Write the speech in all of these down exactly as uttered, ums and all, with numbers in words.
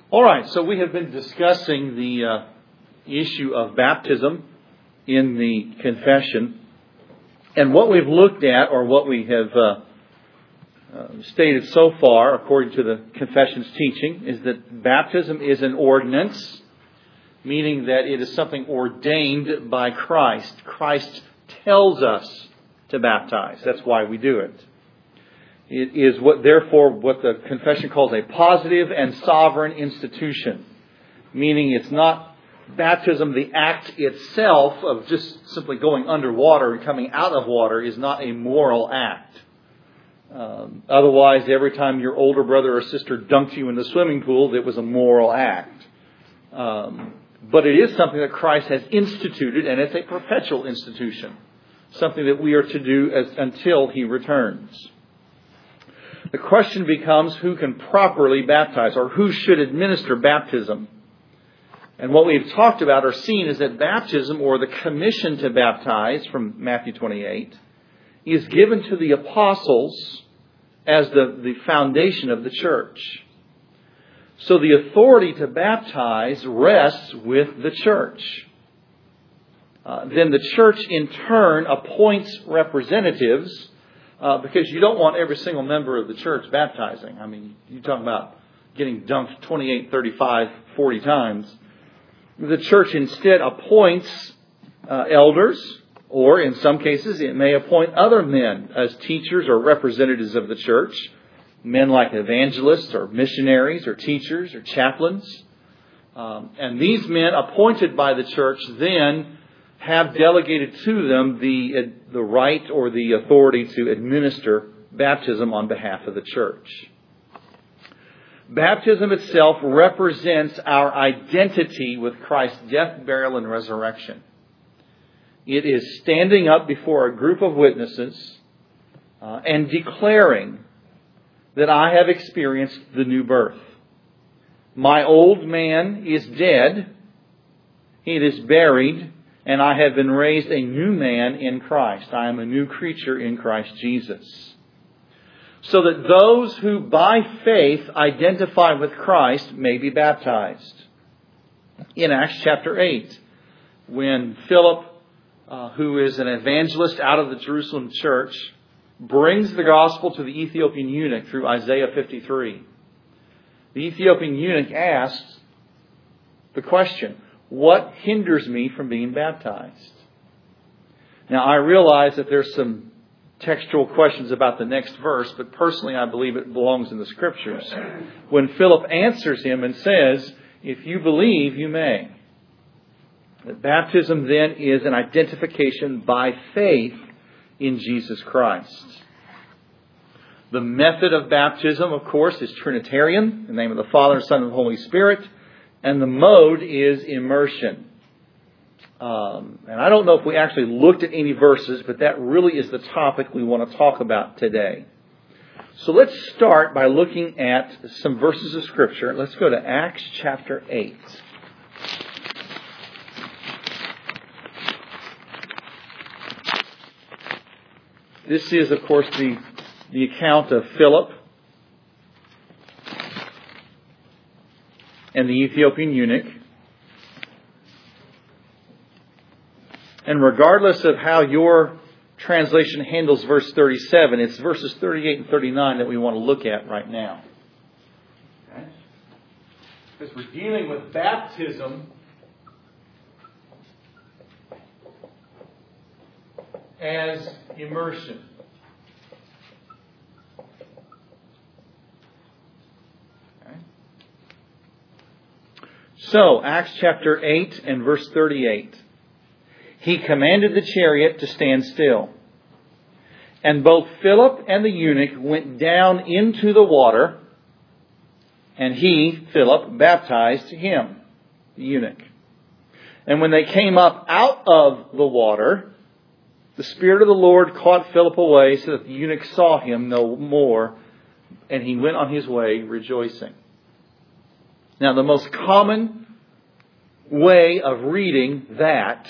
All right, so we have been discussing the uh, issue of baptism in the confession. And what we've looked at, or what we have uh, uh, stated so far, according to the confession's teaching, is that baptism is an ordinance, meaning that it is something ordained by Christ. Christ tells us to baptize. That's why we do it. It is what, therefore, what the confession calls a positive and sovereign institution. Meaning it's not baptism, the act itself of just simply going underwater and coming out of water is not a moral act. Um, otherwise, every time your older brother or sister dunked you in the swimming pool, it was a moral act. Um, but it is something that Christ has instituted, and it's a perpetual institution. Something that we are to do as, until He returns. The question becomes who can properly baptize, or who should administer baptism. And what we've talked about or seen is that baptism, or the commission to baptize from Matthew twenty-eight, is given to the apostles as the, the foundation of the church. So the authority to baptize rests with the church. Uh, then the church in turn appoints representatives. Uh, because you don't want every single member of the church baptizing. I mean, you talk about getting dunked twenty-eight, thirty-five, forty times. The church instead appoints uh, elders, or in some cases it may appoint other men as teachers or representatives of the church. Men like evangelists or missionaries or teachers or chaplains. Um, and these men appointed by the church then have delegated to them the the right or the authority to administer baptism on behalf of the church. Baptism itself represents our identity with Christ's death, burial, and resurrection. It is standing up before a group of witnesses uh, and declaring that I have experienced the new birth. My old man is dead. It is buried. And I have been raised a new man in Christ. I am a new creature in Christ Jesus. So that those who by faith identify with Christ may be baptized. In Acts chapter eight, when Philip, uh, who is an evangelist out of the Jerusalem church, brings the gospel to the Ethiopian eunuch through Isaiah fifty-three. The Ethiopian eunuch asks the question, what hinders me from being baptized? Now, I realize that there's some textual questions about the next verse, but personally I believe it belongs in the Scriptures. When Philip answers him and says, if you believe, you may. That baptism then is an identification by faith in Jesus Christ. The method of baptism, of course, is Trinitarian, in the name of the Father, Son, and Holy Spirit. And the mode is immersion. Um, and I don't know if we actually looked at any verses, but that really is the topic we want to talk about today. So let's start by looking at some verses of Scripture. Let's go to Acts chapter eight. This is, of course, the, the account of Philip and the Ethiopian eunuch. And regardless of how your translation handles verse thirty-seven, it's verses thirty-eight and thirty-nine that we want to look at right now. Okay? Because we're dealing with baptism as immersion. So, Acts chapter eight and verse thirty-eight. He commanded the chariot to stand still. And both Philip and the eunuch went down into the water, and he, Philip, baptized him, the eunuch. And when they came up out of the water, the Spirit of the Lord caught Philip away, so that the eunuch saw him no more, and he went on his way rejoicing. Now, the most common way of reading that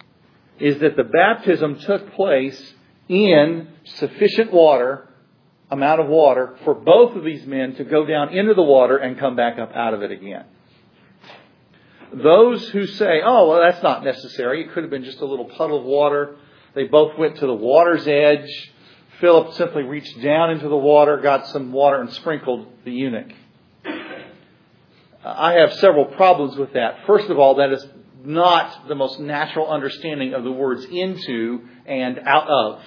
is that the baptism took place in sufficient water amount of water for both of these men to go down into the water and come back up out of it again. Those who say, oh, well, that's not necessary. It could have been just a little puddle of water. They both went to the water's edge. Philip simply reached down into the water, got some water, and sprinkled the eunuch. I have several problems with that. First of all, that is not the most natural understanding of the words into and out of.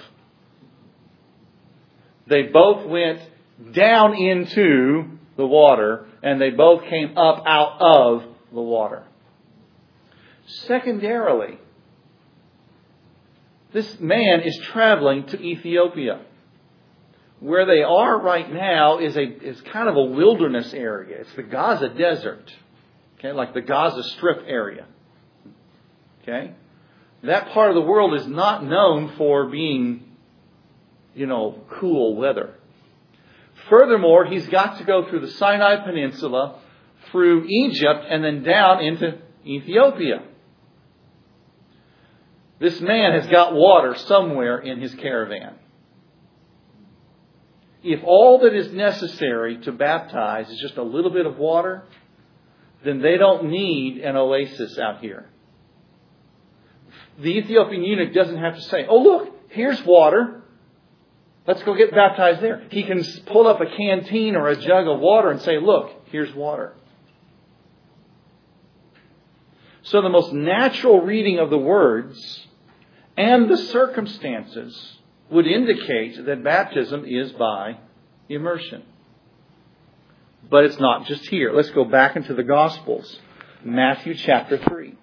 They both went down into the water, and they both came up out of the water. Secondarily, this man is traveling to Ethiopia. Where they are right now is a is kind of a wilderness area. It's the Gaza Desert. Okay, like the Gaza Strip area. Okay? That part of the world is not known for being, you know, cool weather. Furthermore, he's got to go through the Sinai Peninsula, through Egypt, and then down into Ethiopia. This man has got water somewhere in his caravan. If all that is necessary to baptize is just a little bit of water, then they don't need an oasis out here. The Ethiopian eunuch doesn't have to say, oh look, here's water. Let's go get baptized there. He can pull up a canteen or a jug of water and say, look, here's water. So the most natural reading of the words and the circumstances would indicate that baptism is by immersion. But it's not just here. Let's go back into the Gospels. Matthew chapter three.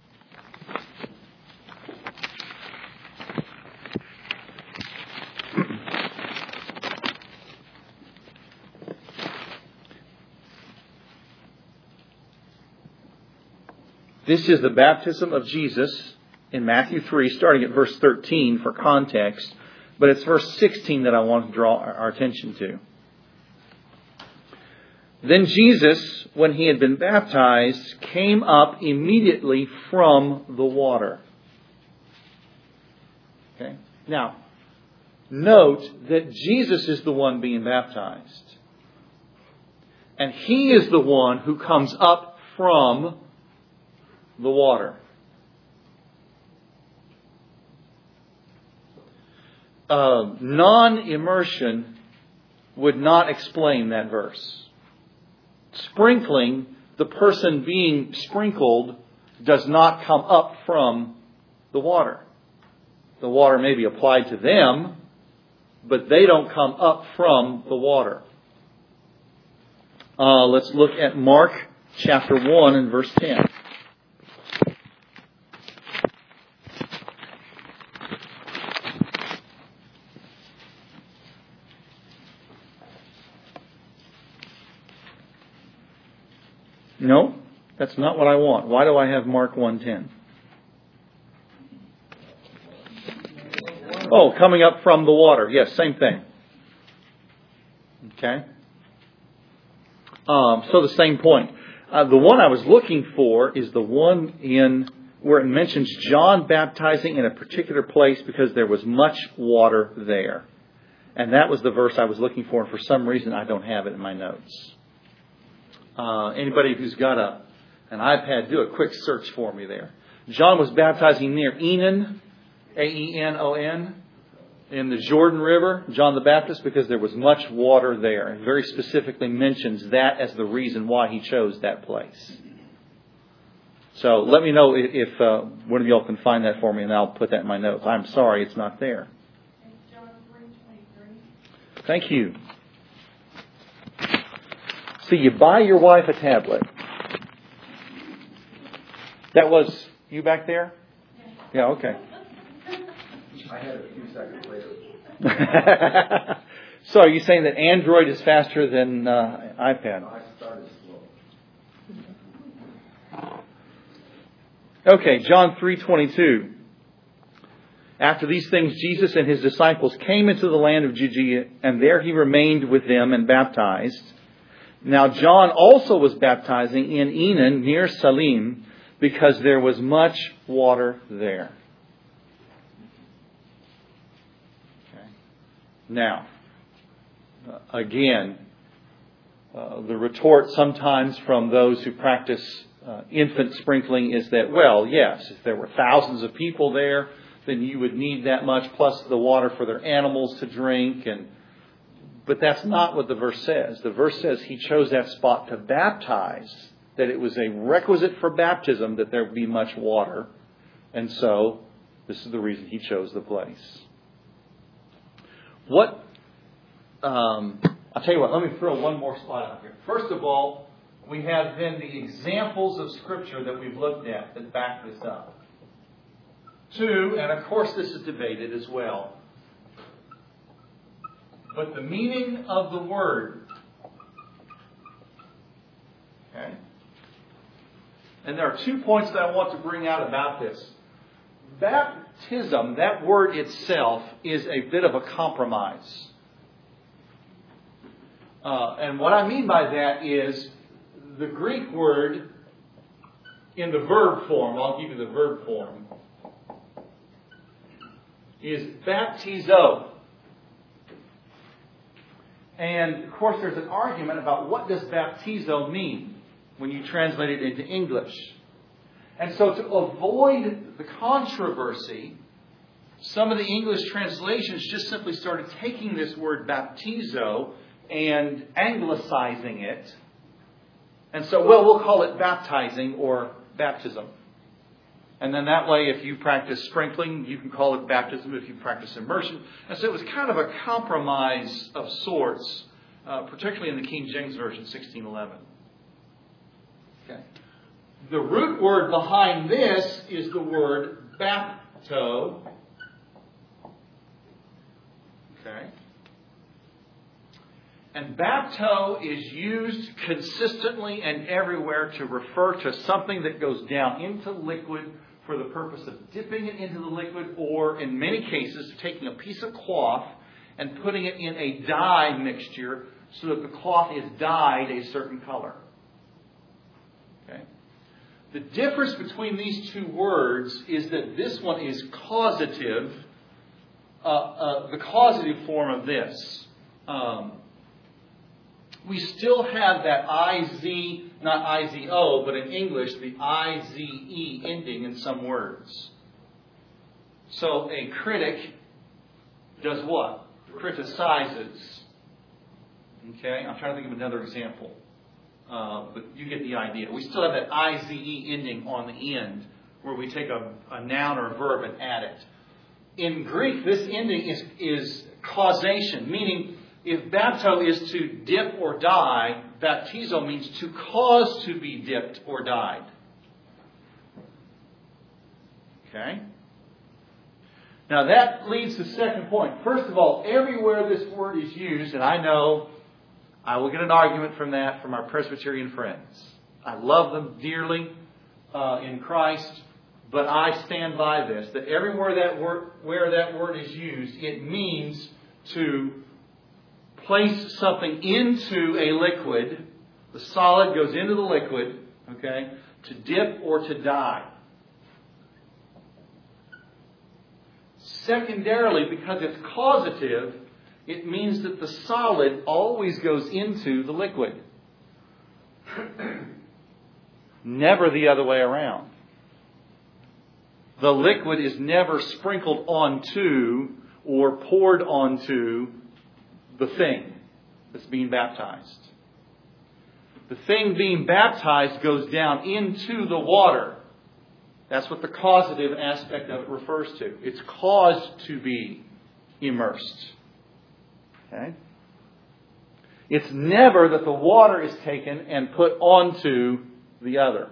This is the baptism of Jesus in Matthew three, starting at verse thirteen for context. But it's verse sixteen that I want to draw our attention to. Then Jesus, when he had been baptized, came up immediately from the water. Okay. Now, note that Jesus is the one being baptized. And He is the one who comes up from the water. Uh, non-immersion would not explain that verse. Sprinkling, the person being sprinkled, does not come up from the water. The water may be applied to them, but they don't come up from the water. Uh, let's look at Mark chapter one and verse ten. No, that's not what I want. Why do I have Mark one ten? Oh, coming up from the water. Yes, same thing. Okay. Um, so the same point. Uh, the one I was looking for is the one in where it mentions John baptizing in a particular place because there was much water there. And that was the verse I was looking for. And for some reason, I don't have it in my notes. Uh, anybody who's got a an iPad, do a quick search for me there. John was baptizing near Enon, A E N O N, in the Jordan River, John the Baptist, because there was much water there. And very specifically mentions that as the reason why he chose that place. So let me know if, if uh, one of y'all can find that for me, and I'll put that in my notes. I'm sorry it's not there. John three twenty-three. Thank you. See, you buy your wife a tablet. That was you back there? Yeah, okay. I had it a few seconds later. So are you saying that Android is faster than uh, iPad? I started slow. Okay, John three twenty-two. After these things, Jesus and his disciples came into the land of Judea, and there he remained with them and baptized. Now John also was baptizing in Enon near Salim, because there was much water there. Okay. Now, uh, again, uh, the retort sometimes from those who practice uh, infant sprinkling is that, well, yes, if there were thousands of people there, then you would need that much, plus the water for their animals to drink. And but that's not what the verse says. The verse says he chose that spot to baptize, that it was a requisite for baptism that there be much water. And so this is the reason he chose the place. What, um, I'll tell you what, let me throw one more slide up here. First of all, we have then the examples of Scripture that we've looked at that back this up. Two, and of course this is debated as well, but the meaning of the word. Okay? And there are two points that I want to bring out about this. Baptism, that word itself, is a bit of a compromise. Uh, and what I mean by that is the Greek word in the verb form, I'll give you the verb form, is baptizo. And of course there's an argument about what does baptizo mean when you translate it into English. And so to avoid the controversy, some of the English translations just simply started taking this word baptizo and anglicizing it. And so, well, we'll call it baptizing or baptism. And then that way, if you practice sprinkling, you can call it baptism if you practice immersion. And so it was kind of a compromise of sorts, uh, particularly in the King James Version, sixteen eleven. Okay. The root word behind this is the word bapto. Okay. And bapto is used consistently and everywhere to refer to something that goes down into liquid for the purpose of dipping it into the liquid, or in many cases taking a piece of cloth and putting it in a dye mixture so that the cloth is dyed a certain color. Okay. The difference between these two words is that this one is causative, uh, uh, the causative form of this. Um, we still have that I Z, not I Z O, but in English, the I Z E ending in some words. So a critic does what? Criticizes. Okay, I'm trying to think of another example. Uh, but you get the idea. We still have that I Z E ending on the end where we take a, a noun or a verb and add it. In Greek, this ending is, is causation, meaning if bapto is to dip or dye, baptizo means to cause to be dipped or dyed. Okay? Now that leads to the second point. First of all, everywhere this word is used, and I know I will get an argument from that from our Presbyterian friends. I love them dearly uh, in Christ, but I stand by this, that everywhere that word, where that word is used, it means to place something into a liquid. The solid goes into the liquid, okay, to dip or to dye. Secondarily, because it's causative, it means that the solid always goes into the liquid. Never the other way around. The liquid is never sprinkled onto or poured onto the thing that's being baptized. The thing being baptized goes down into the water. That's what the causative aspect of it refers to. It's caused to be immersed. Okay? It's never that the water is taken and put onto the other.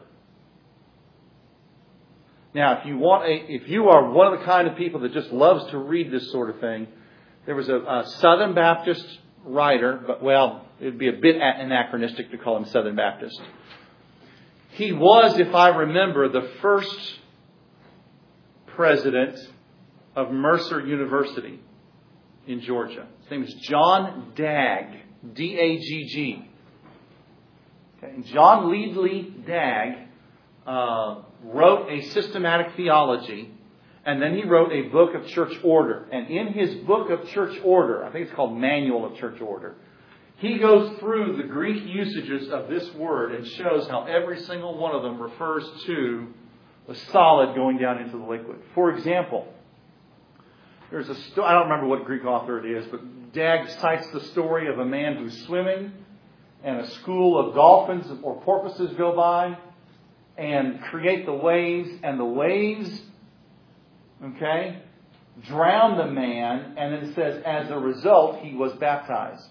Now, if you want a, if you are one of the kind of people that just loves to read this sort of thing, there was a, a Southern Baptist writer, but well, it would be a bit anachronistic to call him Southern Baptist. He was, if I remember, the first president of Mercer University in Georgia. His name is John Dagg, D A G G. Okay. And John Leadley Dagg uh, wrote a systematic theology, And then he wrote a book of church order. And in his book of church order, I think it's called Manual of Church Order, he goes through the Greek usages of this word and shows how every single one of them refers to the solid going down into the liquid. For example, there's a sto- I don't remember what Greek author it is, but Dag cites the story of a man who's swimming and a school of dolphins or porpoises go by and create the waves, and the waves, okay, drown the man, and then it says, as a result, he was baptized.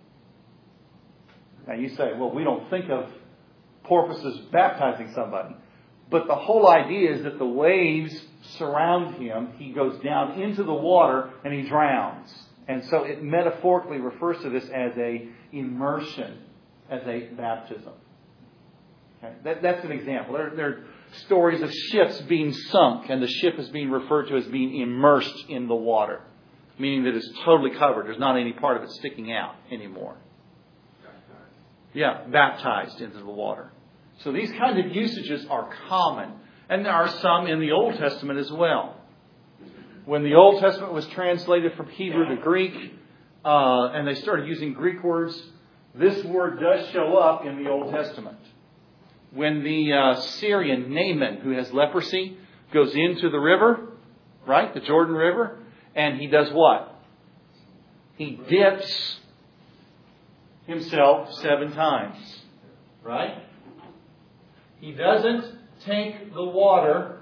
Now you say, well, we don't think of porpoises baptizing somebody. But the whole idea is that the waves surround him, he goes down into the water, and he drowns. And so it metaphorically refers to this as a immersion, as a baptism. Okay? That, that's an example. There, there are stories of ships being sunk, and the ship is being referred to as being immersed in the water, meaning that it's totally covered. There's not any part of it sticking out anymore. Yeah, baptized into the water. So these kinds of usages are common. And there are some in the Old Testament as well. When the Old Testament was translated from Hebrew to Greek, uh, and they started using Greek words, this word does show up in the Old Testament. When the uh, Syrian Naaman, who has leprosy, goes into the river, right, the Jordan River, and he does what? He dips himself seven times, right? He doesn't take the water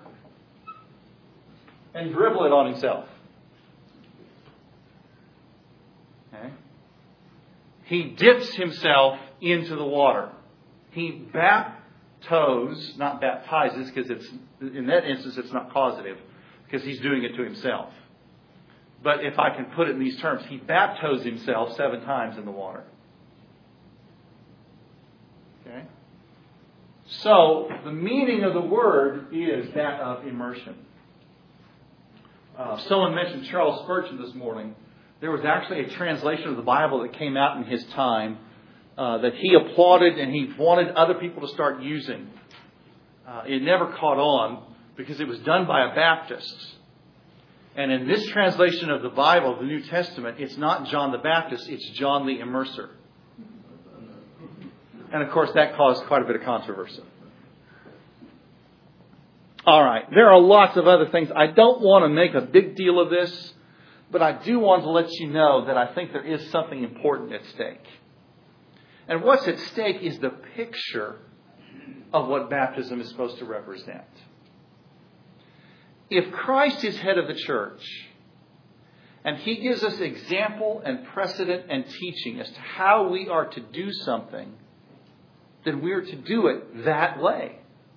and dribble it on himself. Okay? He dips himself into the water. He baptizes, not baptizes, because it's in that instance it's not causative, because he's doing it to himself. But if I can put it in these terms, he baptized himself seven times in the water. Okay? So, the meaning of the word is that of immersion. Uh, someone mentioned Charles Spurgeon this morning. There was actually a translation of the Bible that came out in his time uh, that he applauded and he wanted other people to start using. Uh, it never caught on because it was done by a Baptist. And in this translation of the Bible, the New Testament, it's not John the Baptist, it's John the Immerser. And of course that caused quite a bit of controversy. All right, there are lots of other things. I don't want to make a big deal of this, but I do want to let you know that I think there is something important at stake. And what's at stake is the picture of what baptism is supposed to represent. If Christ is head of the church, and He gives us example and precedent and teaching as to how we are to do something, then we are to do it that way.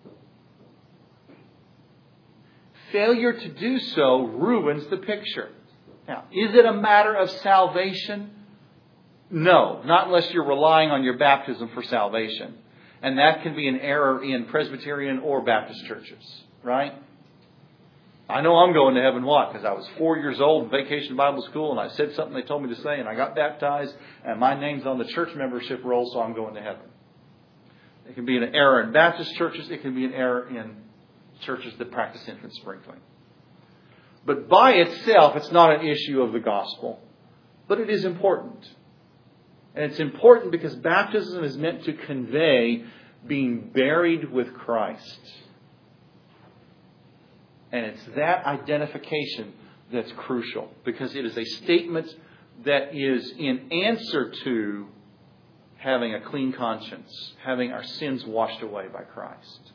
Failure to do so ruins the picture. Now, is it a matter of salvation? No, not unless you're relying on your baptism for salvation. And that can be an error in Presbyterian or Baptist churches, right? I know I'm going to heaven, what? Because I was four years old in vacation Bible school and I said something they told me to say and I got baptized and my name's on the church membership roll, so I'm going to heaven. It can be an error in Baptist churches. It can be an error in churches that practice infant sprinkling. But by itself, it's not an issue of the gospel. But it is important. And it's important because baptism is meant to convey being buried with Christ. And it's that identification that's crucial. Because it is a statement that is in answer to having a clean conscience. Having our sins washed away by Christ.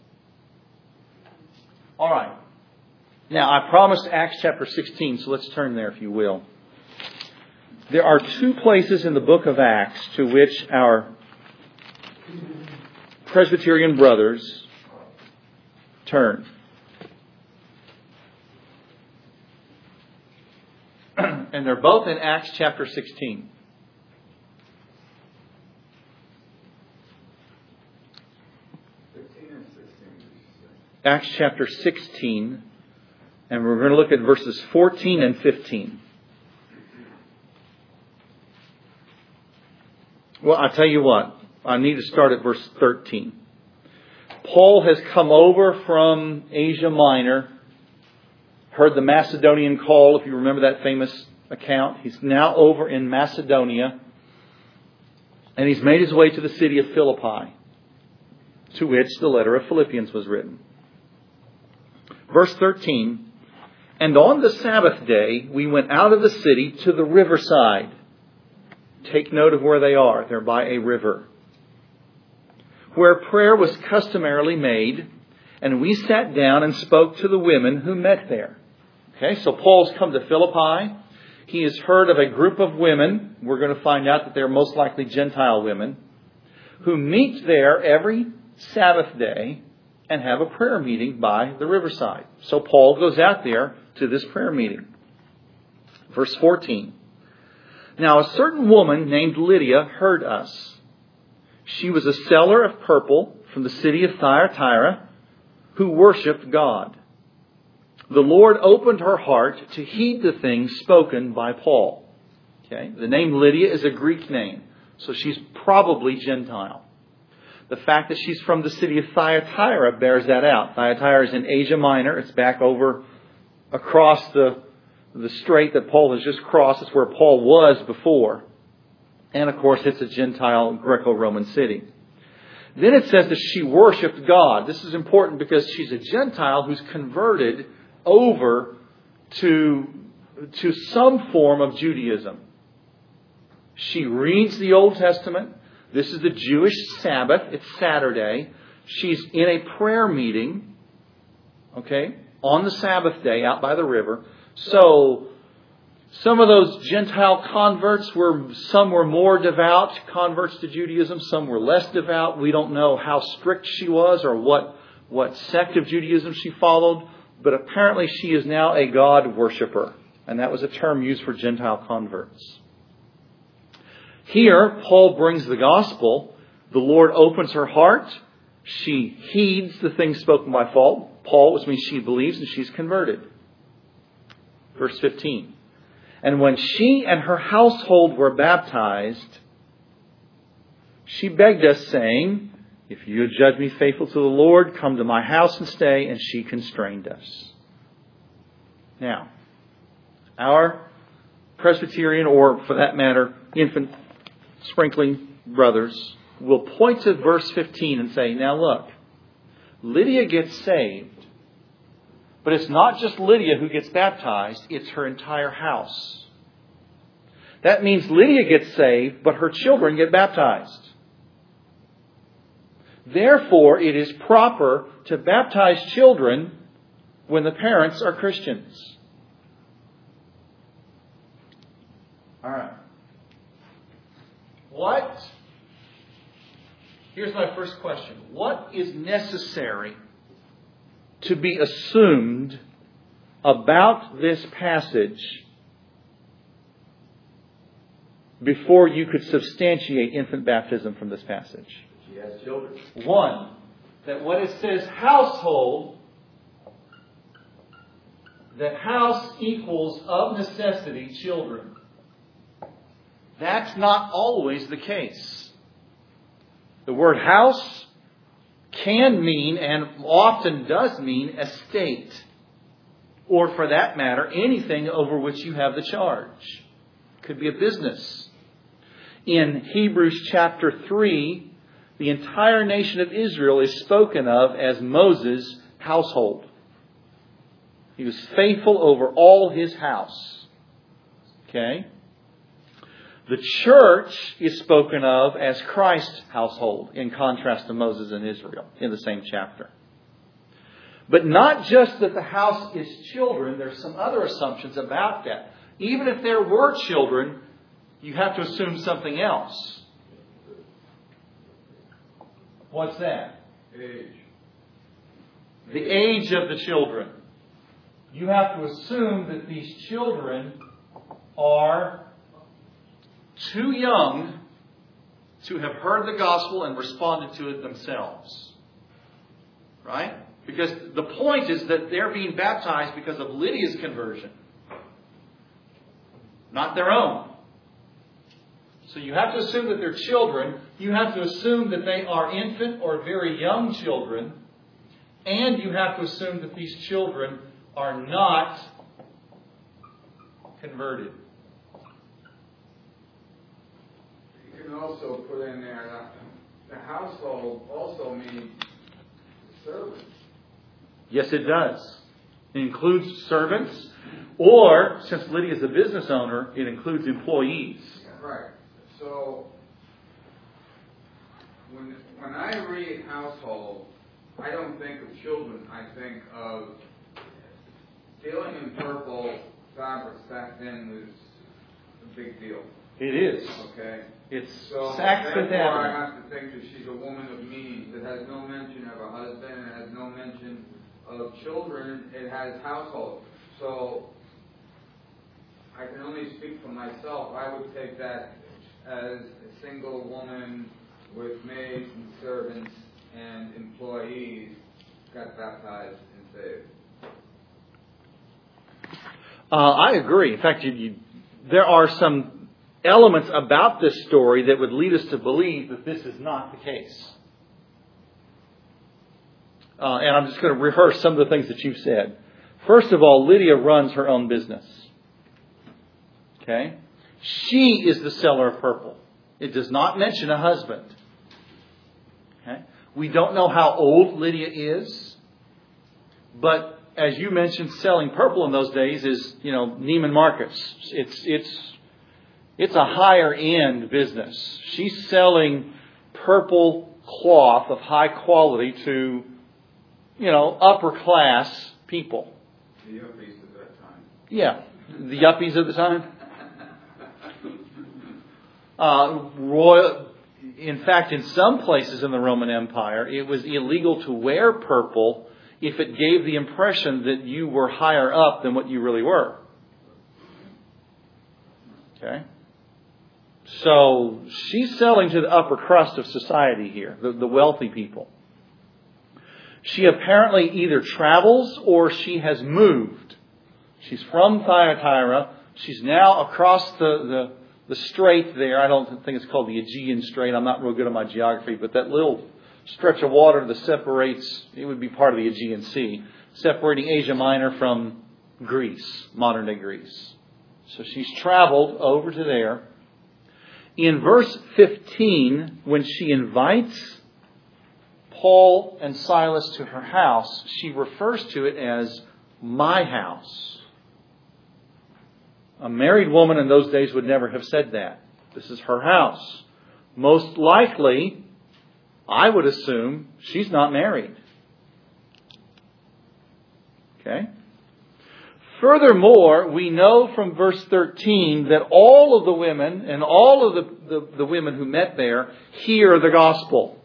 All right. Now, I promised Acts chapter sixteen, so let's turn there if you will. There are two places in the book of Acts to which our Presbyterian brothers turn. And they're both in Acts chapter sixteen. Acts chapter sixteen, and we're going to look at verses fourteen and fifteen. Well, I'll tell you what, I need to start at verse thirteen. Paul has come over from Asia Minor, heard the Macedonian call, if you remember that famous account. He's now over in Macedonia. And he's made his way to the city of Philippi, to which the letter of Philippians was written. Verse thirteen, and on the Sabbath day we went out of the city to the riverside. Take note of where they are. They're by a river, where prayer was customarily made, and we sat down and spoke to the women who met there. Okay, so Paul's come to Philippi. He has heard of a group of women. We're going to find out that they're most likely Gentile women who meet there every Sabbath day and have a prayer meeting by the riverside. So Paul goes out there to this prayer meeting. Verse fourteen. Now a certain woman named Lydia heard us. She was a seller of purple from the city of Thyatira who worshipped God. The Lord opened her heart to heed the things spoken by Paul. Okay, the name Lydia is a Greek name, so she's probably Gentile. The fact that she's from the city of Thyatira bears that out. Thyatira is in Asia Minor. It's back over across the, the strait that Paul has just crossed. It's where Paul was before. And of course, it's a Gentile Greco-Roman city. Then it says that she worshipped God. This is important because she's a Gentile who's converted over to, to some form of Judaism. She reads the Old Testament. This is the Jewish Sabbath. It's Saturday. She's in a prayer meeting, okay, on the Sabbath day out by the river. So some of those Gentile converts were, some were more devout converts to Judaism. Some were less devout. We don't know how strict she was or what, what sect of Judaism she followed. But apparently she is now a God worshiper. And that was a term used for Gentile converts. Here, Paul brings the gospel. The Lord opens her heart. She heeds the things spoken by Paul, which means she believes and she's converted. Verse fifteen. And when she and her household were baptized, she begged us, saying, if you judge me faithful to the Lord, come to my house and stay. And she constrained us. Now, our Presbyterian, or for that matter, infant sprinkling brothers, will point to verse fifteen and say, now look, Lydia gets saved. But it's not just Lydia who gets baptized, it's her entire house. That means Lydia gets saved, but her children get baptized. Therefore, it is proper to baptize children when the parents are Christians. All right. What? Here's my first question. What is necessary to be assumed about this passage before you could substantiate infant baptism from this passage? She has children. One, that when it says household, that house equals of necessity children. That's not always the case. The word house can mean, and often does mean, estate. Or for that matter, anything over which you have the charge. Could be a business. In Hebrews chapter three, the entire nation of Israel is spoken of as Moses' household. He was faithful over all his house. Okay? The church is spoken of as Christ's household, in contrast to Moses and Israel, in the same chapter. But not just that the house is children, there's some other assumptions about that. Even if there were children, you have to assume something else. What's that? Age. The age of the children. You have to assume that these children are too young to have heard the gospel and responded to it themselves. Right? Because the point is that they're being baptized because of Lydia's conversion, not their own. So you have to assume that they're children. You have to assume that they are infant or very young children. And you have to assume that these children are not converted. You can also put in there that the household also means servants. Yes, it does. It includes servants, or, since Lydia is a business owner, it includes employees. Right. So, when when I read household, I don't think of children. I think of dealing in purple fabrics back then was a big deal. It is. Okay. It's So Saks Fifth therefore, I Avenue. have to think that she's a woman of means. It has no mention of a husband. It has no mention of children. It has household. So I can only speak for myself. I would take that as a single woman with maids and servants and employees got baptized and saved. Uh, I agree. In fact, you, you, there are some elements about this story that would lead us to believe that this is not the case. Uh, and I'm just going to rehearse some of the things that you've said. First of all, Lydia runs her own business. Okay? She is the seller of purple. It does not mention a husband. Okay? We don't know how old Lydia is. But as you mentioned, selling purple in those days is, you know, Neiman Marcus. It's it's it's a higher end business. She's selling purple cloth of high quality to, you know, upper class people. The yuppies at that time. Yeah, the yuppies at the time. Uh, royal. In fact, in some places in the Roman Empire, it was illegal to wear purple if it gave the impression that you were higher up than what you really were. Okay? So she's selling to the upper crust of society here, the, the wealthy people. She apparently either travels or she has moved. She's from Thyatira. She's now across the, the, the strait there. I don't think it's called the Aegean Strait. I'm not real good at my geography, but that little stretch of water that separates, it would be part of the Aegean Sea, separating Asia Minor from Greece, modern day Greece. So she's traveled over to there. In verse fifteen, when she invites Paul and Silas to her house, she refers to it as my house. A married woman in those days would never have said that. This is her house. Most likely, I would assume she's not married. Okay? Furthermore, we know from verse thirteen that all of the women and all of the, the, the women who met there hear the gospel.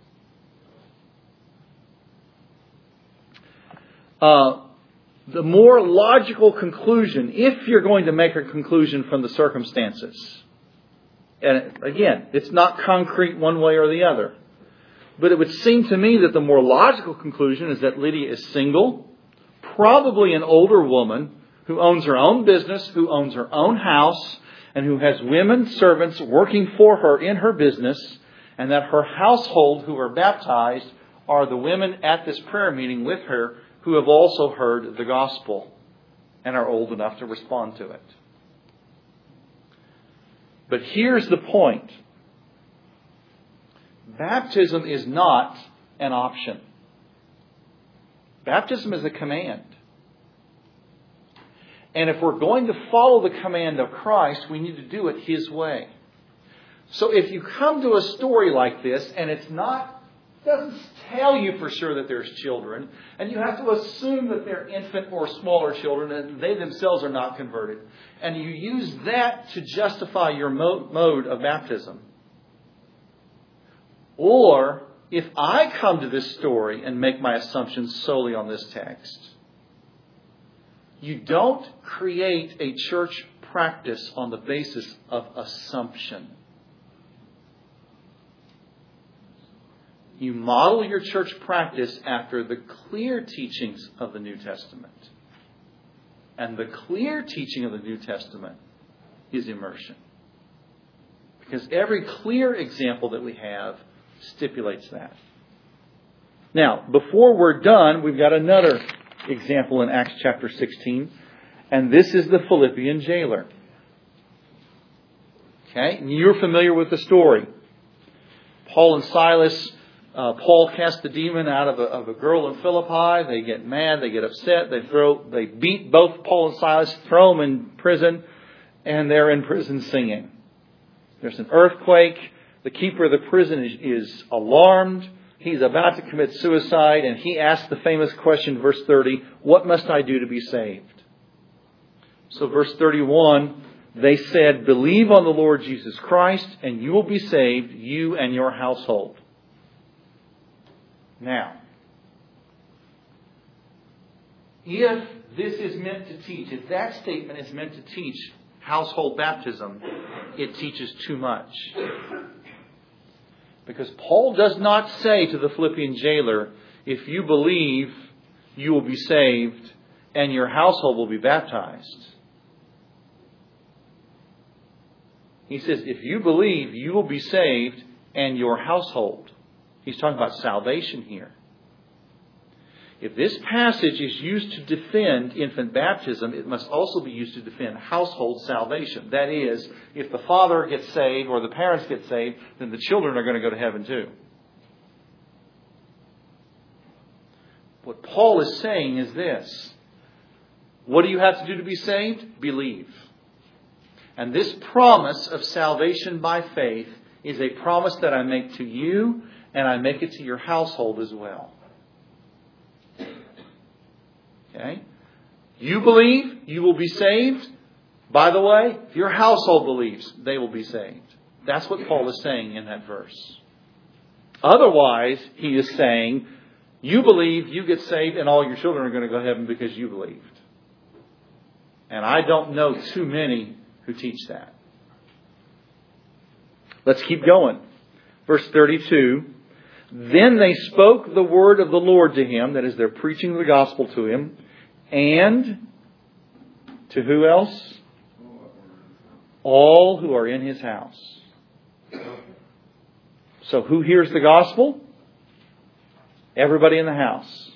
Uh, the more logical conclusion, if you're going to make a conclusion from the circumstances, and again, it's not concrete one way or the other, but it would seem to me that the more logical conclusion is that Lydia is single, probably an older woman who owns her own business, who owns her own house, and who has women servants working for her in her business, and that her household who are baptized are the women at this prayer meeting with her who have also heard the gospel and are old enough to respond to it. But here's the point. Baptism is not an option. Baptism is a command. And if we're going to follow the command of Christ, we need to do it His way. So if you come to a story like this and it's not, doesn't tell you for sure that there's children, and you have to assume that they're infant or smaller children and they themselves are not converted, and you use that to justify your mode of baptism. Or if I come to this story and make my assumptions solely on this text, you don't create a church practice on the basis of assumption. You model your church practice after the clear teachings of the New Testament. And the clear teaching of the New Testament is immersion. Because every clear example that we have stipulates that. Now, before we're done, we've got another example in Acts chapter sixteen. And this is the Philippian jailer. Okay? And you're familiar with the story. Paul and Silas, uh, Paul cast the demon out of a, of a girl in Philippi. They get mad, they get upset, they throw, they beat both Paul and Silas, throw them in prison, and they're in prison singing. There's an earthquake. The keeper of the prison is, is alarmed. He's about to commit suicide, and he asks the famous question, verse thirty, what must I do to be saved? So verse thirty-one, they said, believe on the Lord Jesus Christ, and you will be saved, you and your household. Now, if this is meant to teach, if that statement is meant to teach household baptism, it teaches too much. Because Paul does not say to the Philippian jailer, if you believe, you will be saved and your household will be baptized. He says, if you believe, you will be saved and your household. He's talking about salvation here. If this passage is used to defend infant baptism, it must also be used to defend household salvation. That is, if the father gets saved or the parents get saved, then the children are going to go to heaven too. What Paul is saying is this. What do you have to do to be saved? Believe. And this promise of salvation by faith is a promise that I make to you, and I make it to your household as well. Okay? You believe, you will be saved. By the way, if your household believes, they will be saved. That's what Paul is saying in that verse. Otherwise, he is saying, you believe, you get saved, and all your children are going to go to heaven because you believed. And I don't know too many who teach that. Let's keep going. Verse thirty-two. Then they spoke the word of the Lord to him, that is, they're preaching the gospel to him, and to who else? All who are in his house. So who hears the gospel? Everybody in the house.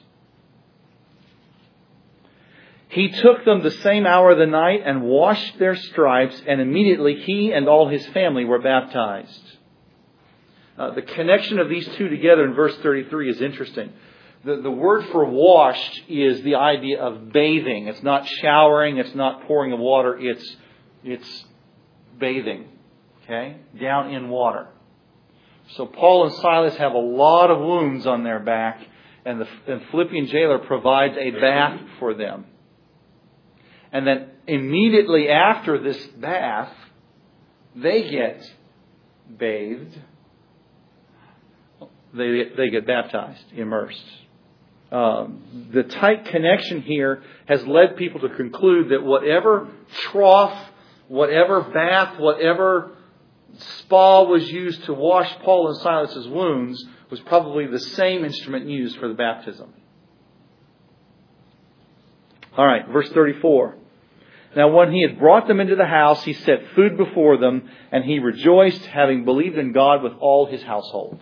He took them the same hour of the night and washed their stripes, and immediately he and all his family were baptized. Uh, the connection of these two together in verse thirty-three is interesting. The, the word for washed is the idea of bathing. It's not showering. It's not pouring of water. It's, it's bathing. Okay? Down in water. So Paul and Silas have a lot of wounds on their back, and the and Philippian jailer provides a bath for them. And then immediately after this bath, they get bathed. They, they get baptized, immersed. Um, the tight connection here has led people to conclude that whatever trough, whatever bath, whatever spa was used to wash Paul and Silas's wounds was probably the same instrument used for the baptism. All right, verse thirty-four. Now when he had brought them into the house, he set food before them, and he rejoiced, having believed in God with all his household.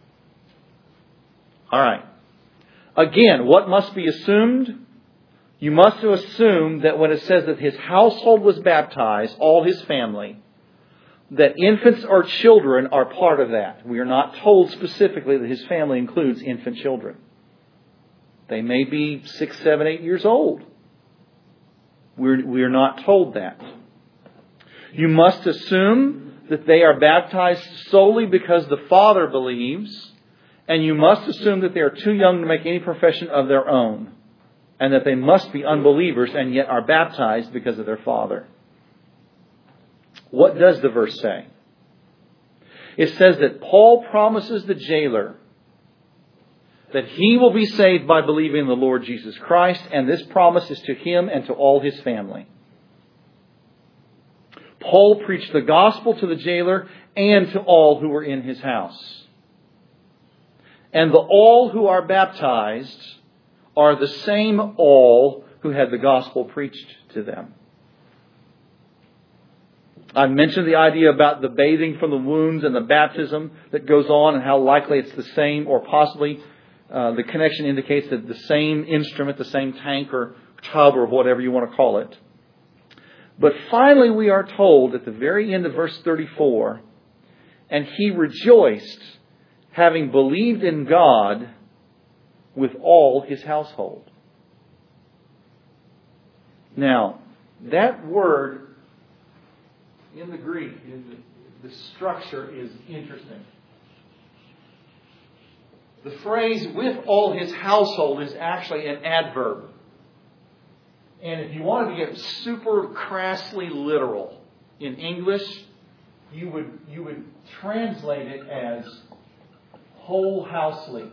All right. Again, what must be assumed? You must assume that when it says that his household was baptized, all his family, that infants or children are part of that. We are not told specifically that his family includes infant children. They may be six, seven, eight years old. We're, we're not told that. You must assume that they are baptized solely because the father believes, and you must assume that they are too young to make any profession of their own, and that they must be unbelievers and yet are baptized because of their father. What does the verse say? It says that Paul promises the jailer that he will be saved by believing in the Lord Jesus Christ, and this promise is to him and to all his family. Paul preached the gospel to the jailer and to all who were in his house. And the all who are baptized are the same all who had the gospel preached to them. I mentioned the idea about the bathing from the wounds and the baptism that goes on and how likely it's the same or possibly Uh, the connection indicates that the same instrument, the same tank or tub or whatever you want to call it. But finally we are told at the very end of verse thirty-four, and he rejoiced, having believed in God with all his household. Now, that word in the Greek, in the, the structure is interesting. The phrase with all his household is actually an adverb. And if you wanted to get super crassly literal in English, you would you would translate it as whole housely.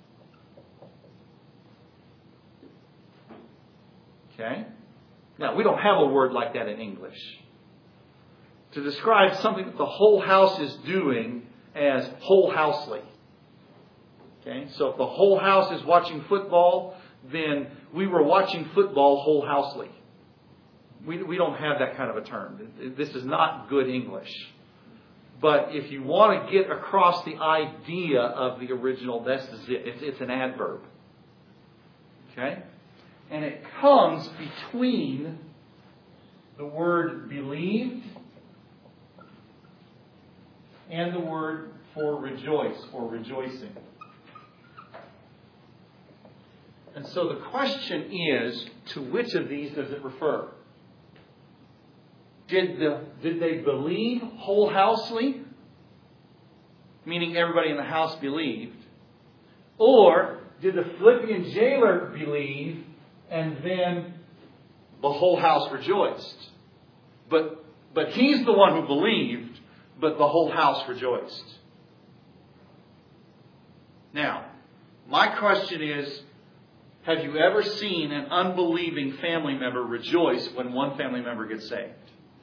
Okay? Now, we don't have a word like that in English. To describe something that the whole house is doing as whole housely. Okay? So if the whole house is watching football, then we were watching football whole housely. We, we don't have that kind of a term. This is not good English. But if you want to get across the idea of the original, this is it. It's, it's an adverb. Okay? And it comes between the word believed and the word for rejoice or rejoicing. And so the question is, to which of these does it refer? Did the did they believe whole housely? Meaning everybody in the house believed. Or did the Philippian jailer believe and then the whole house rejoiced? But but he's the one who believed, but the whole house rejoiced. Now, my question is, have you ever seen an unbelieving family member rejoice when one family member gets saved?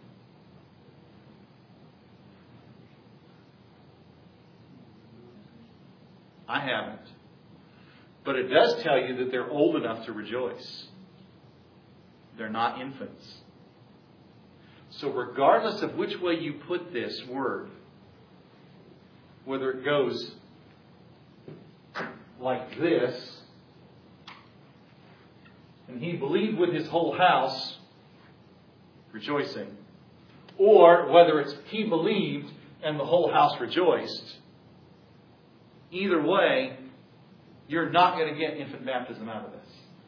I haven't. But it does tell you that they're old enough to rejoice. They're not infants. So regardless of which way you put this word, whether it goes like this, and he believed with his whole house, rejoicing, or whether it's he believed and the whole house rejoiced, either way, you're not going to get infant baptism out of this.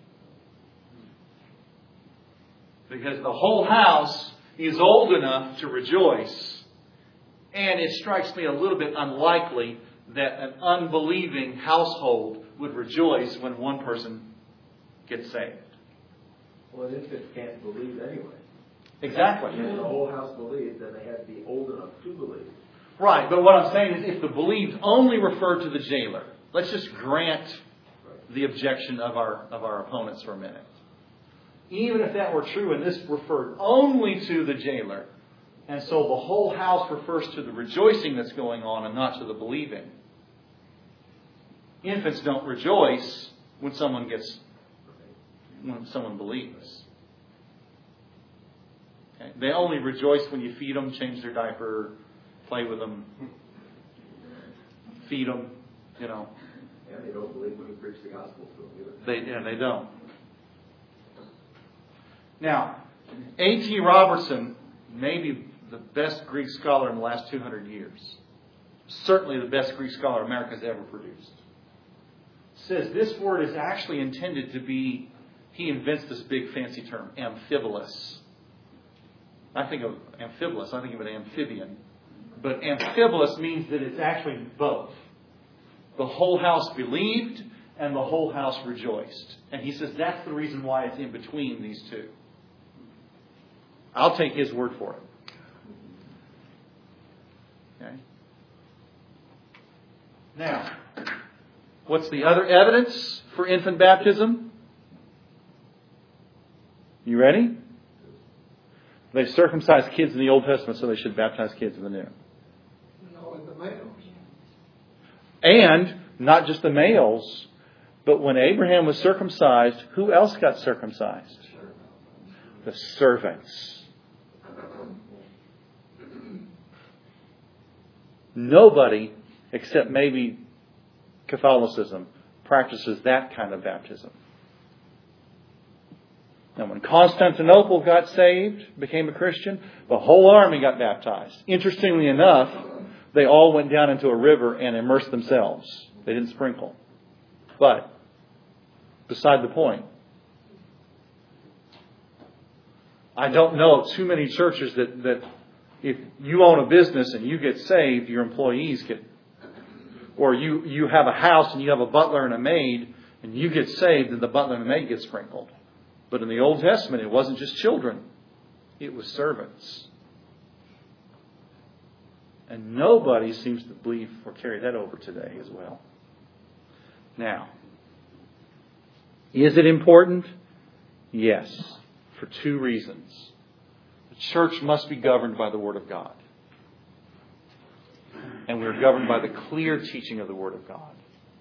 Because the whole house is old enough to rejoice. And it strikes me a little bit unlikely that an unbelieving household would rejoice when one person gets saved. Well, an infant can't believe anyway. Exactly. If the whole house believed, then they had to be old enough to believe. Right, but what I'm saying is if the believed only referred to the jailer, let's just grant the objection of our of our opponents for a minute. Even if that were true and this referred only to the jailer, and so the whole house refers to the rejoicing that's going on and not to the believing. Infants don't rejoice when someone gets, when someone believes. Okay? They only rejoice when you feed them, change their diaper, play with them, feed them, you know. Yeah, they don't believe when you preach the gospel to them either. They, yeah, they don't. Now, A T Robertson, maybe the best Greek scholar in the last two hundred years, certainly the best Greek scholar America's ever produced, says this word is actually intended to be, he invents this big fancy term, amphibolous. I think of amphibolous, I think of an amphibian. But amphibolous means that it's actually both. The whole house believed and the whole house rejoiced. And he says that's the reason why it's in between these two. I'll take his word for it. Okay. Now, what's the other evidence for infant baptism? You ready? They circumcised kids in the Old Testament, so they should baptize kids in the New. No, in the males. And not just the males, but when Abraham was circumcised, who else got circumcised? The servants. Nobody, except maybe Catholicism, practices that kind of baptism. Now, when Constantinople got saved, became a Christian, the whole army got baptized. Interestingly enough, they all went down into a river and immersed themselves. They didn't sprinkle. But, beside the point, I don't know of too many churches that, that if you own a business and you get saved, your employees get, or you, you have a house and you have a butler and a maid, and you get saved and the butler and the maid get sprinkled. But in the Old Testament, it wasn't just children. It was servants. And nobody seems to believe or carry that over today as well. Now, is it important? Yes, for two reasons. The church must be governed by the Word of God. And we're governed by the clear teaching of the Word of God.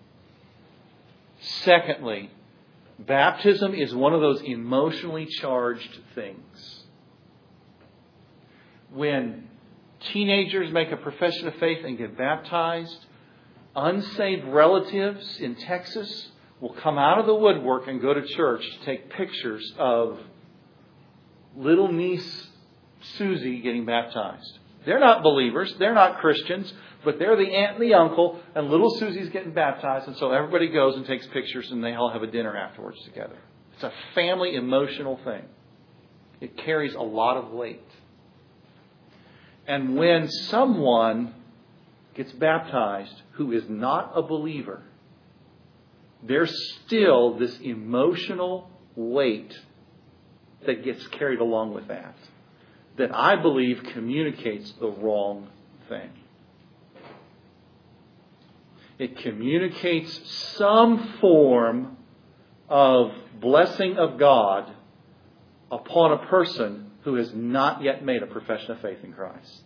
Secondly, baptism is one of those emotionally charged things. When teenagers make a profession of faith and get baptized, unsaved relatives in Texas will come out of the woodwork and go to church to take pictures of little niece Susie getting baptized. They're not believers. They're not Christians. But they're the aunt and the uncle, and little Susie's getting baptized, and so everybody goes and takes pictures, and they all have a dinner afterwards together. It's a family emotional thing. It carries a lot of weight. And when someone gets baptized who is not a believer, there's still this emotional weight that gets carried along with that, that I believe communicates the wrong thing. It communicates some form of blessing of God upon a person who has not yet made a profession of faith in Christ.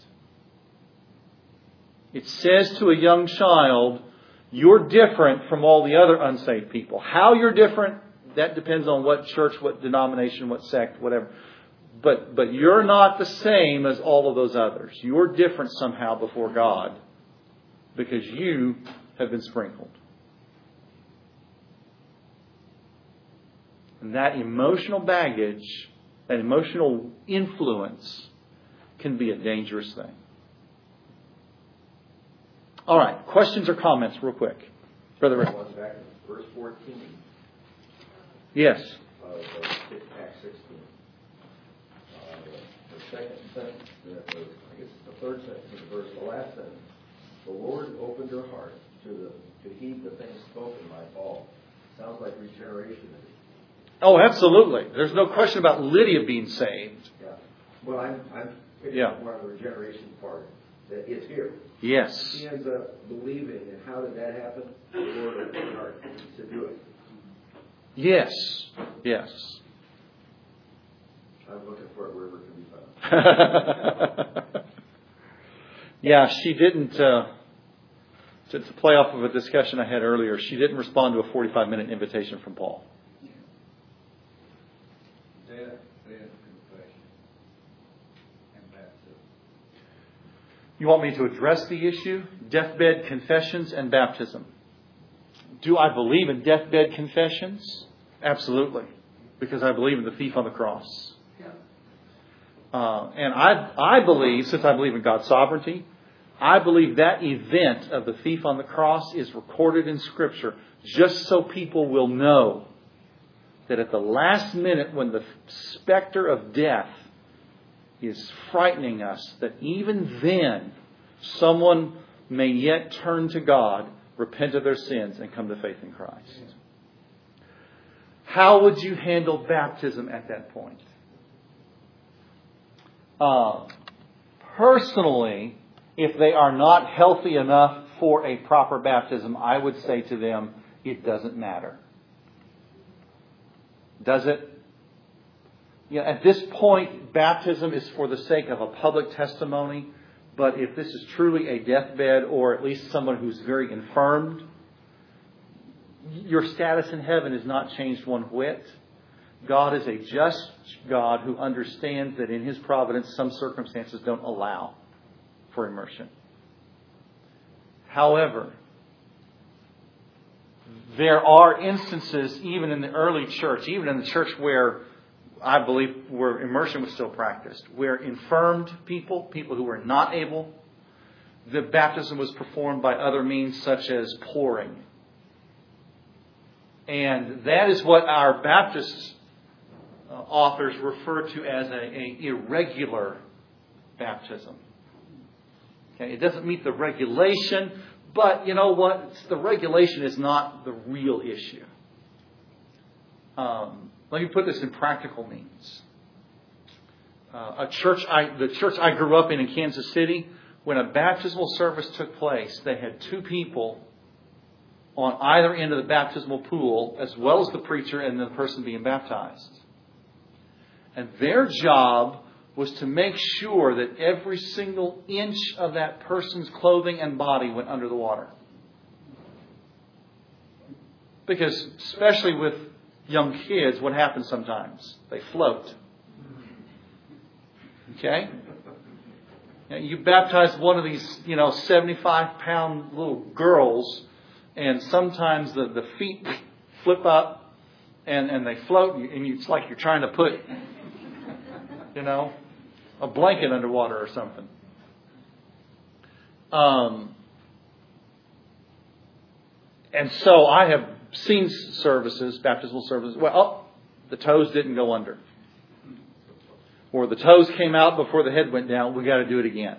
It says to a young child, you're different from all the other unsaved people. How you're different, that depends on what church, what denomination, what sect, whatever. But, but you're not the same as all of those others. You're different somehow before God because you have been sprinkled. And that emotional baggage, that emotional influence can be a dangerous thing. All right. Questions or comments real quick? Brother Rick. Back in verse fourteen. Yes. Of uh, Acts sixteen. Uh, the, the second sentence, that was, I guess it's the third sentence of the verse, the last sentence. The Lord opened her heart to the to heed the things spoken by Paul. Sounds like regeneration. Oh, absolutely. There's no question about Lydia being saved. Yeah. Well, I'm I'm picking Yeah. up more of the regeneration part. That it's here. Yes. She ends up believing, and how did that happen? The Lord opened her heart to do it. Yes. Yes. I'm looking for it wherever it can be found. Yeah, she didn't, uh, to, to play off of a discussion I had earlier, she didn't respond to a forty-five minute invitation from Paul. You want me to address the issue? Deathbed confessions and baptism. Do I believe in deathbed confessions? Absolutely. Because I believe in the thief on the cross. Uh, and I, I believe, since I believe in God's sovereignty, I believe that event of the thief on the cross is recorded in Scripture just so people will know that at the last minute when the specter of death is frightening us, that even then someone may yet turn to God, repent of their sins, and come to faith in Christ. How would you handle baptism at that point? Uh, personally, if they are not healthy enough for a proper baptism, I would say to them, it doesn't matter. Does it? You know, at this point, baptism is for the sake of a public testimony. But if this is truly a deathbed, or at least someone who's very infirmed, your status in heaven is not changed one whit. God is a just God who understands that in His providence some circumstances don't allow for immersion. However, there are instances, even in the early church, even in the church where I believe where immersion was still practiced, where infirmed people, people who were not able, the baptism was performed by other means such as pouring. And that is what our Baptist uh, authors refer to as a, a irregular baptism. Okay, it doesn't meet the regulation, but you know what? It's, the regulation is not the real issue. Um, let me put this in practical means. Uh, a church, I, the church I grew up in in Kansas City, when a baptismal service took place, they had two people on either end of the baptismal pool, as well as the preacher and the person being baptized. And their job was to make sure that every single inch of that person's clothing and body went under the water. Because, especially with young kids, what happens sometimes? They float. Okay? Now, you baptize one of these, you know, seventy-five pound little girls, and sometimes the, the feet flip up and, and they float, and you, it's like you're trying to put, you know, a blanket underwater or something. Um, and so I have seen services, baptismal services, well, oh, the toes didn't go under. Or the toes came out before the head went down, we got to do it again.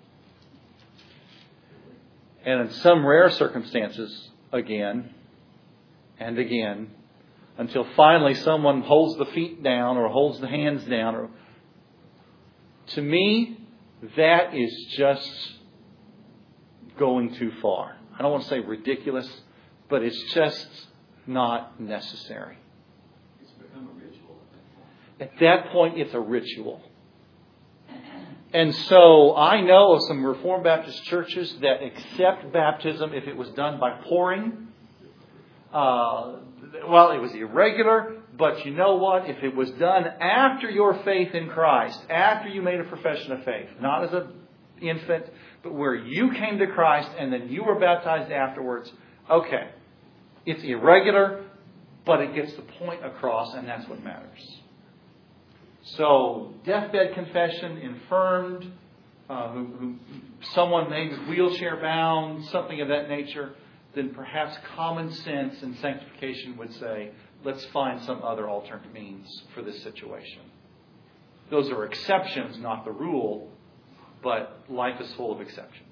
And in some rare circumstances, again and again, until finally someone holds the feet down or holds the hands down. Or, to me, that is just going too far. I don't want to say ridiculous, but it's just not necessary. It's become a ritual. At that point, it's a ritual. And so I know of some Reformed Baptist churches that accept baptism if it was done by pouring. Uh, well, it was irregular, but you know what? If it was done after your faith in Christ, after you made a profession of faith, not as an infant, but where you came to Christ and then you were baptized afterwards, okay, it's irregular, but it gets the point across, and that's what matters. So, deathbed confession, infirmed, uh, who, who someone maybe wheelchair bound, something of that nature, then perhaps common sense and sanctification would say, let's find some other alternate means for this situation. Those are exceptions, not the rule, but life is full of exceptions.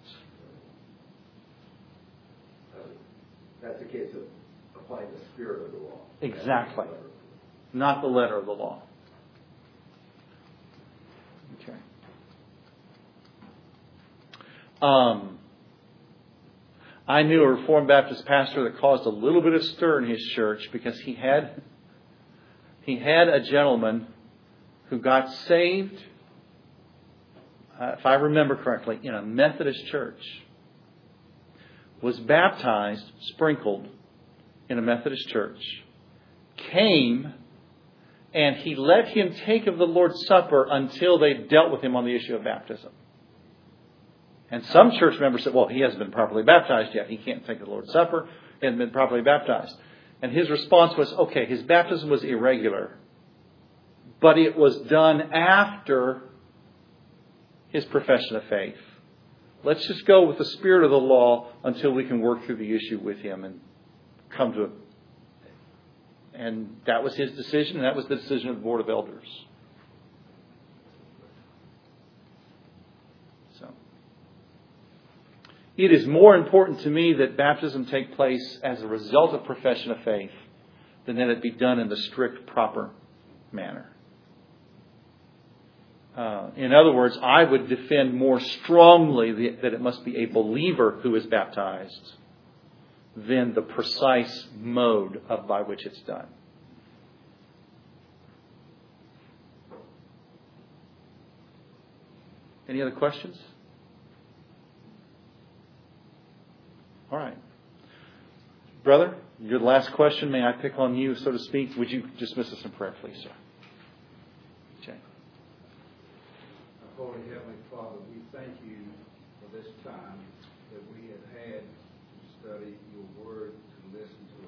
Uh, that's a case of applying the spirit of the law. Exactly. Not the letter of the law. Okay. Um, I knew a Reformed Baptist pastor that caused a little bit of stir in his church because he had he had a gentleman who got saved, uh, if I remember correctly, in a Methodist church, was baptized, sprinkled in a Methodist church, came, and he let him take of the Lord's Supper until they dealt with him on the issue of baptism. And some church members said, well, he hasn't been properly baptized yet. He can't take the Lord's Supper. He hasn't been properly baptized. And his response was, okay, his baptism was irregular, but it was done after his profession of faith. Let's just go with the spirit of the law until we can work through the issue with him and come to it. And that was his decision, and that was the decision of the Board of Elders. So, it is more important to me that baptism take place as a result of profession of faith than that it be done in the strict, proper manner. Uh, in other words, I would defend more strongly the, that it must be a believer who is baptized than the precise mode of by which it's done. Any other questions? All right. Brother, your last question, may I pick on you, so to speak? Would you dismiss us in prayer, please, sir? Jay. Holy Heavenly Father, we thank you for this time that we have had to study your word, to listen to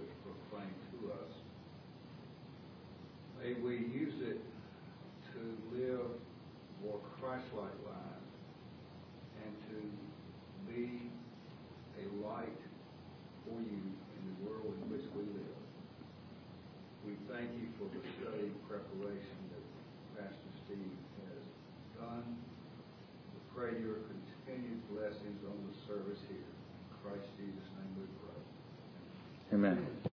pray your continued blessings on the service here. In Christ Jesus' name we pray. Amen.